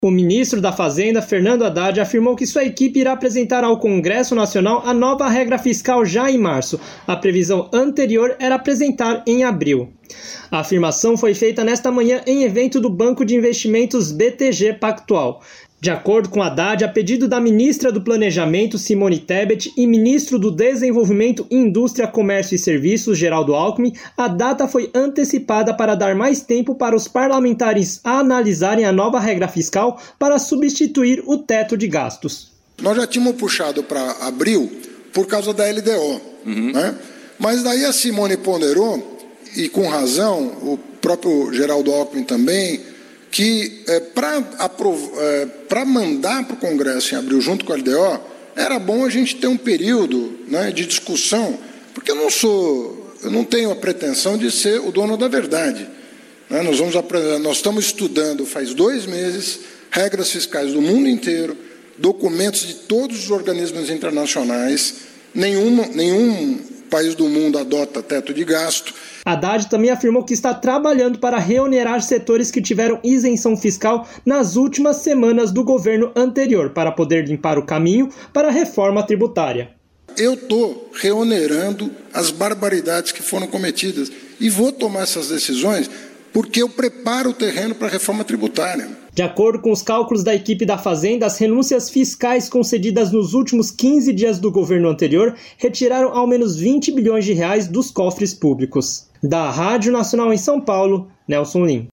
O ministro da Fazenda, Fernando Haddad, afirmou que sua equipe irá apresentar ao Congresso Nacional a nova regra fiscal já em março. A previsão anterior era apresentar em abril. A afirmação foi feita nesta manhã em evento do Banco de Investimentos BTG Pactual. De acordo com Haddad, a pedido da ministra do Planejamento, Simone Tebet, e ministro do Desenvolvimento, Indústria, Comércio e Serviços, Geraldo Alckmin, a data foi antecipada para dar mais tempo para os parlamentares analisarem a nova regra fiscal para substituir o teto de gastos. Nós já tínhamos puxado para abril por causa da LDO, né? Mas daí a Simone ponderou, e com razão, o próprio Geraldo Alckmin também, que para mandar para o Congresso em abril junto com a LDO, era bom a gente ter um período, né, de discussão, porque eu não tenho a pretensão de ser o dono da verdade. Né? Nós estamos estudando faz 2 meses regras fiscais do mundo inteiro, documentos de todos os organismos internacionais, nenhum país do mundo adota teto de gasto. Haddad também afirmou que está trabalhando para reonerar setores que tiveram isenção fiscal nas últimas semanas do governo anterior, para poder limpar o caminho para a reforma tributária. Eu estou reonerando as barbaridades que foram cometidas e vou tomar essas decisões porque eu preparo o terreno para a reforma tributária. De acordo com os cálculos da equipe da Fazenda, as renúncias fiscais concedidas nos últimos 15 dias do governo anterior retiraram ao menos 20 bilhões de reais dos cofres públicos. Da Rádio Nacional em São Paulo, Nelson Lim.